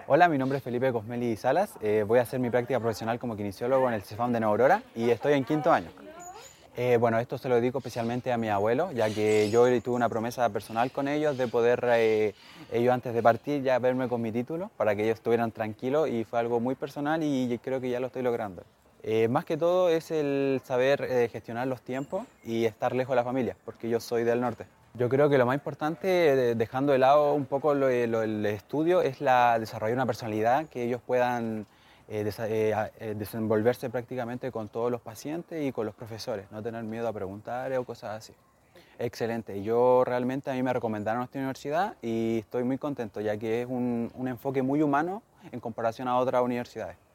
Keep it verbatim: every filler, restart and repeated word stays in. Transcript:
Hola, mi nombre es Felipe Cosmeli Salas. Eh, voy a hacer mi práctica profesional como kinesiólogo en el CEFAM de Nueva Aurora y estoy en quinto año. Eh, bueno, esto se lo dedico especialmente a mi abuelo, ya que yo tuve una promesa personal con ellos de poder, eh, ellos antes de partir, ya verme con mi título para que ellos estuvieran tranquilos, y fue algo muy personal y creo que ya lo estoy logrando. Eh, más que todo es el saber eh, gestionar los tiempos y estar lejos de la familia, porque yo soy del norte. Yo creo que lo más importante, eh, dejando de lado un poco lo, lo- el estudio, es la, desarrollar una personalidad que ellos puedan eh, desa- eh, a- eh, desenvolverse prácticamente con todos los pacientes y con los profesores, no tener miedo a preguntar o cosas así. Excelente. Yo realmente, a mí me recomendaron esta universidad y estoy muy contento, ya que es un, un enfoque muy humano en comparación a otras universidades.